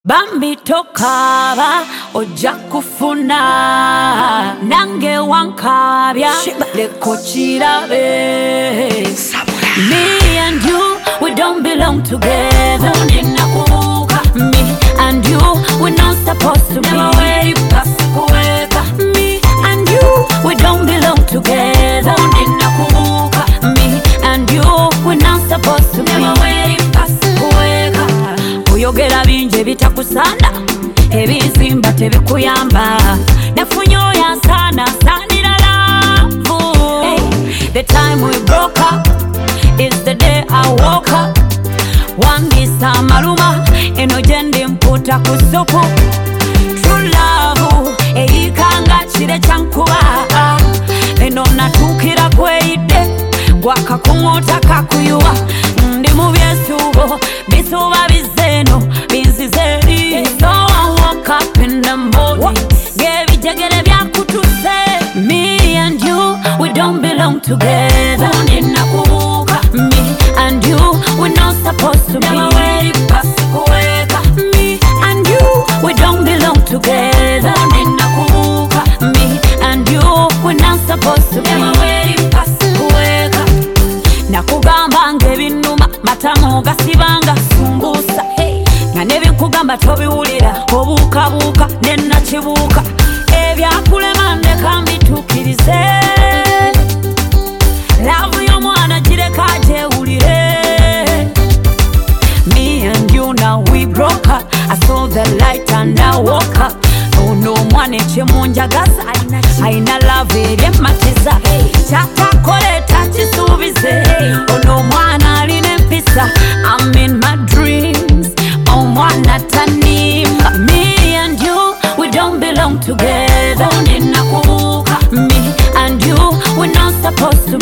Bambi tokaba ojja kufuna nange wankabya leko kirabe. Me and you, we don't belong together. Me and you, we're not supposed to be. Me and you, we don't belong together. Me and you, we're not supposed to be. Oyogera bingi bitakusana, ebizimba tebikuyamba. Nafunye oyansana sanira love. The time we broke up is the day I woke up. Wangisa maruma eno jendi mputa kusupu. True love eyikanga chire chankuba. Eno natukira kweide gwaka kumuta kakuyuwa. Ndi mu byesubo bisuba bizeno binzizeri. So I woke up in the morning gebijegere byakutuse. Me and you, we don't belong together. Me and you, we're not supposed to be. Me and you, we don't belong together. Me and you, we're not supposed to be. Nakugamba ngebinuma matamu gasibanga sumbusa. Nga nebikugamba tobiwulira obuukabuuka nenakibuuka. Ebyakulema ndeka mbitukirize. Love y'omwana gireka agyewulire. Me and you now we broke up. I saw the light and I woke up. Ono omwana ekyemunjagaza ayina love eri emmatiza. Kyatakole takisuubize. Ono omwana alina empisa. I'm in my dreams. Omwana tanimba. Me and you, we don't belong together. Me and you, we're not supposed to be.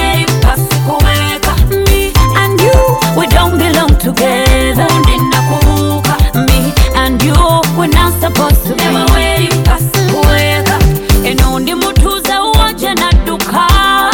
Me and you, we don't belong together. Me and you, we're not supposed to be. Eno ndi mutuze uwaje nadduka.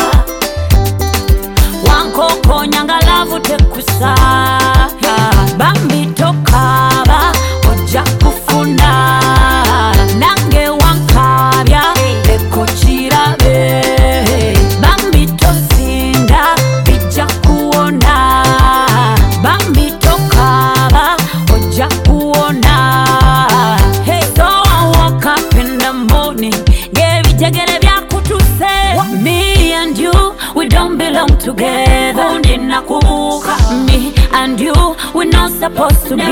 Wankoko nyanga lavu tekusa. Bambi tokaba ojja kufuna nange wankabya leko kirabe. Bambi tosinda bijja kuwona. Bambi tokaba ojja kuwona. So I woke up in the morning gebijegere byakutuse. Me and you, we don't belong together. Me and you, we're not supposed to be.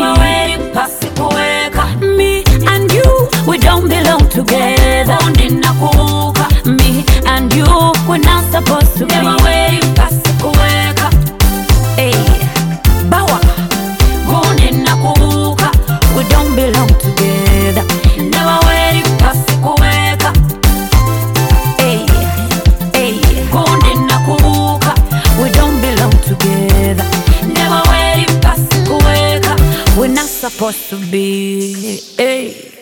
Me and you, we don't belong together. Me and you, we're not supposed to be. Hey, bawa, we don't belong together. Hey, hey, we don't belong together. We're not supposed to be. Hey.